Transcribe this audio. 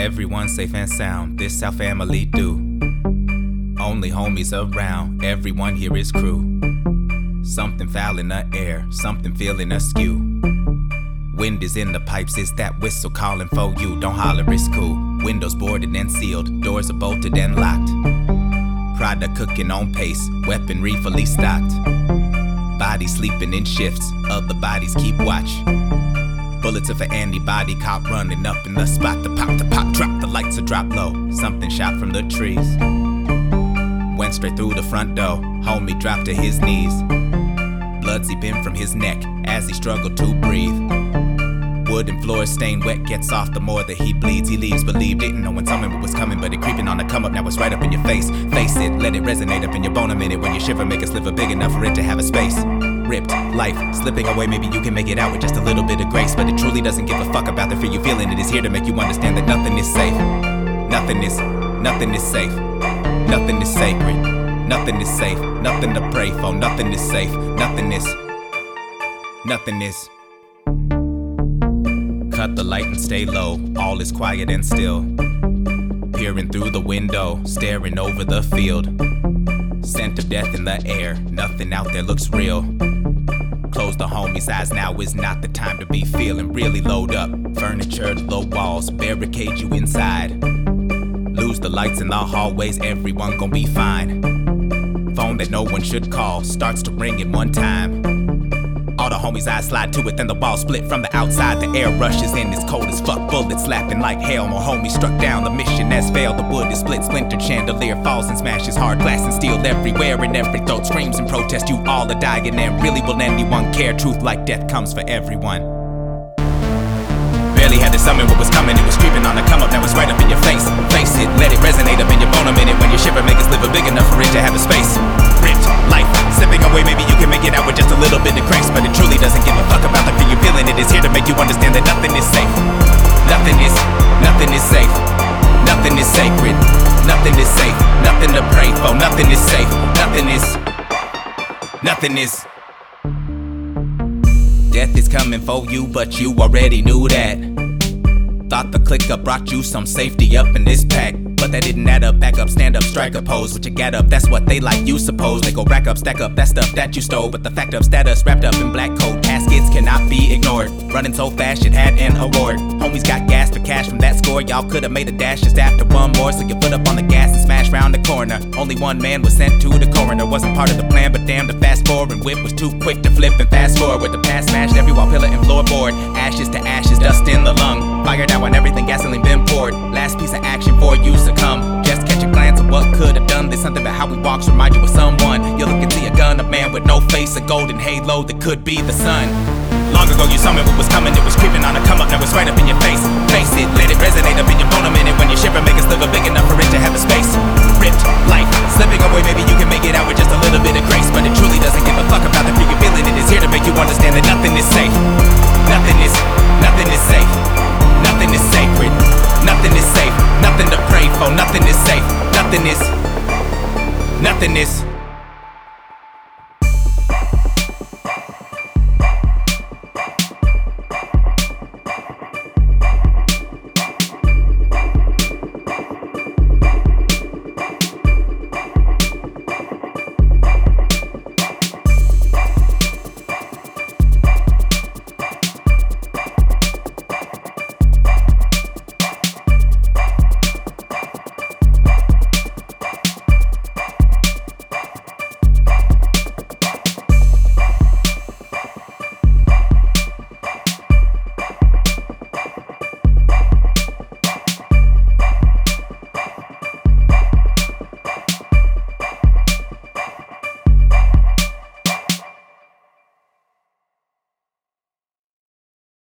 Everyone safe and sound, this our family do. Only homies around, everyone here is crew. Something foul in the air, something feeling askew. Wind is in the pipes, it's that whistle calling for you. Don't holler, it's cool. Windows boarded and sealed, doors are bolted and locked. Product cooking on pace, weaponry fully stocked. Bodies sleeping in shifts, other bodies keep watch. Bullets of an antibody cop running up in the spot. The pop, drop, the lights are drop low. Something shot from the trees. Went straight through the front door, homie dropped to his knees. Blood seeping from his neck as he struggled to breathe. Wooden floors stained wet, gets off the more that he bleeds. He leaves, believe, didn't know when something was coming, but it creeping on the come up, now it's right up in your face. Face it, let it resonate up in your bone a minute. When you shiver, make a sliver big enough for it to have a space. Ripped, life, slipping away, maybe you can make it out with just a little bit of grace. But it truly doesn't give a fuck about the fear you feeling. It is here to make you understand that nothing is safe. Nothing is safe. Nothing is sacred. Nothing is safe. Nothing to pray for. Nothing is safe. Nothing is. Cut the light and stay low, all is quiet and still. Peering through the window, staring over the field. Scent of death in the air, nothing out there looks real. Close the homie's eyes, now is not the time to be feeling. Really load up, furniture, low walls, barricade you inside. Lose the lights in the hallways, everyone gon' be fine. Phone that no one should call, starts to ring at one time. All the homies' eyes slide to it, then the wall split from the outside. The air rushes in, it's cold as fuck, bullets slapping like hail. More homies struck down, the mission has failed. The wood is split, splintered, chandelier falls and smashes. Hard glass and steel everywhere, and every throat screams in protest. You all are dying, and really will anyone care? Truth like death comes for everyone. Barely had to summon what was coming, it was creeping on the come up, now it's right up in your face. Face it, let it resonate up in your bone a minute. When you shiver, make a sliver big enough for it to have a space. Ripped, life, slipping away, maybe you can make it out with just a little bit of grace. But it truly doesn't give a fuck about the fear you're feeling. It is here to make you understand that nothing is safe. Nothing is safe. Nothing is sacred. Nothing is safe. Nothing to pray for. Nothing is safe. Nothing is. Death is coming for you, but you already knew that. Thought the click up brought you some safety up in this pack, but that didn't add up. Back up, stand up, strike a pose. What you got up, that's what they like, you suppose. They go rack up, stack up that stuff that you stole, but the fact of status wrapped up in black coat caskets cannot be ignored. Running so fast, it had an award. Homies got gas for cash from that score. Y'all could've made a dash just after one more, so you put up on the gas and smash round the corner. Only one man was sent to the coroner. Wasn't part of the plan, but damn, the fast forward and whip was too quick to flip and fast forward. With the past smashed every wall, pillar and floorboard. Ashes to ashes, dust in the lung. Fired out when everything gasoline been poured. Last piece of action for you succumb. Just catch a glance of what could have done. There's something about how we walk, remind you of someone. You look and see a gun, a man with no face, a golden halo that could be the sun. Long ago you summoned what was coming, it was creeping on a come up, now it's right up in your face. Face it, let it resonate up in your bone a minute. When you shiver, make a sliver big enough for it to have a space. Ripped, life, slipping away, maybe you can make it out with just a little bit of grace. But it truly doesn't give a fuck about the fear you're feeling. It is here to make you understand that nothing is safe. Nothing is safe. Nothing is sacred. Nothing is safe. Nothing to pray for. Nothing is safe. Nothing is.